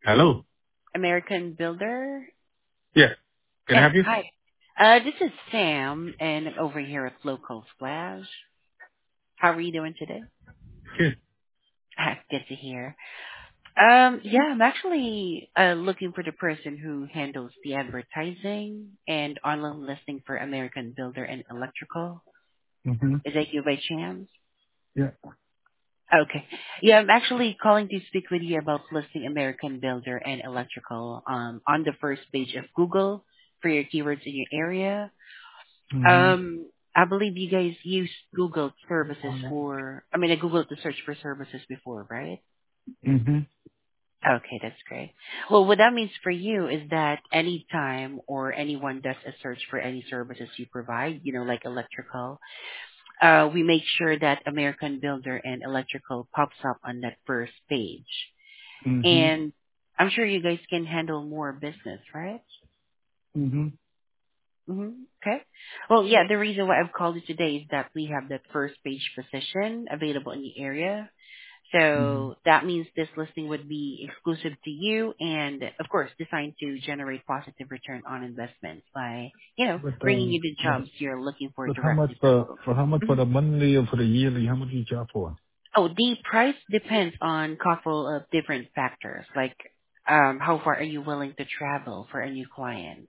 Hello. American Builder. Yeah. Can I Hey, help you? hi. This is Sam, and I'm over here at Local Splash. How are you doing today? Good. Good to hear. Yeah, I'm actually looking for the person who handles the advertising and online listing for American Builder and Electrical. Mm-hmm. Is that you by chance? Yeah. Okay. Yeah, I'm actually calling to speak with you about listing American Builder and Electrical on the first page of Google for your keywords in your area. Mm-hmm. I believe you guys use Google services for, I Googled to search for services before, right? Mm-hmm. Okay, that's great. Well, what that means for you is that anytime or anyone does a search for any services you provide, like electrical, we make sure that American Builder and Electrical pops up on that first page. Mm-hmm. And I'm sure you guys can handle more business, right? Mm-hmm. Okay. Well, yeah, the reason why I've called you today is that we have that first page position available in the area. Mm-hmm. So that means this listing would be exclusive to you and, of course, designed to generate positive return on investment by, bringing you the But jobs you're looking for but how much directly from for how much Google. for the monthly or for the yearly? How much you charge for? Oh, the price depends on couple of different factors, like how far are you willing to travel for a new client?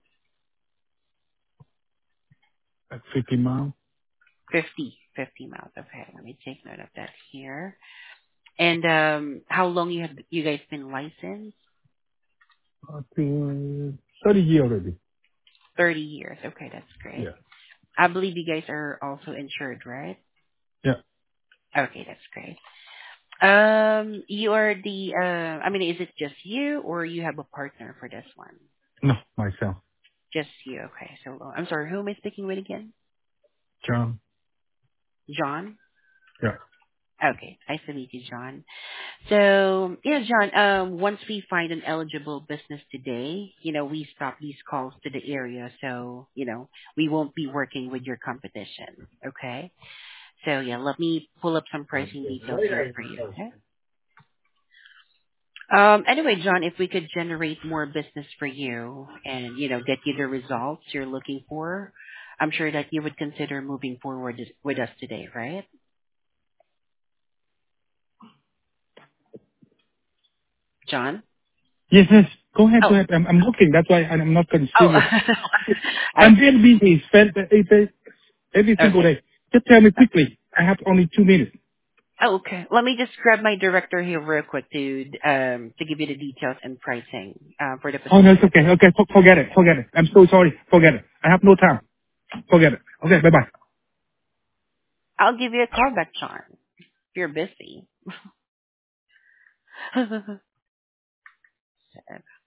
Like 50 miles? 50 miles. Okay, let me take note of that here. And how long you guys been licensed? To 30 years already. 30 years. Okay, that's great. Yeah. I believe you guys are also insured, right? Yeah. Okay, that's great. You are is it just you or you have a partner for this one? No, myself. Just you. Okay. So I'm sorry, who am I speaking with again? John. John? Yeah. Okay. Nice to meet you, John. So, yeah, John, once we find an eligible business today, we stop these calls to the area. So, we won't be working with your competition. Okay. So, yeah, let me pull up some pricing details here for you. Okay. Anyway, John, if we could generate more business for you and, get you the results you're looking for, I'm sure that you would consider moving forward with us today, right? John? Yes, yes. Go ahead, go Oh, ahead. I'm looking. That's why I'm not oh, serious. I, I'm very busy. Spend every single okay. day. Just tell me quickly. I have only 2 minutes. Oh, okay. Let me just grab my director here real quick to give you the details and pricing for the Oh, no, it's position. okay. Okay, forget it. Forget it. I'm so sorry. Forget it. I have no time. Forget it. Okay, bye-bye. I'll give you a call back, Sean, if you're busy.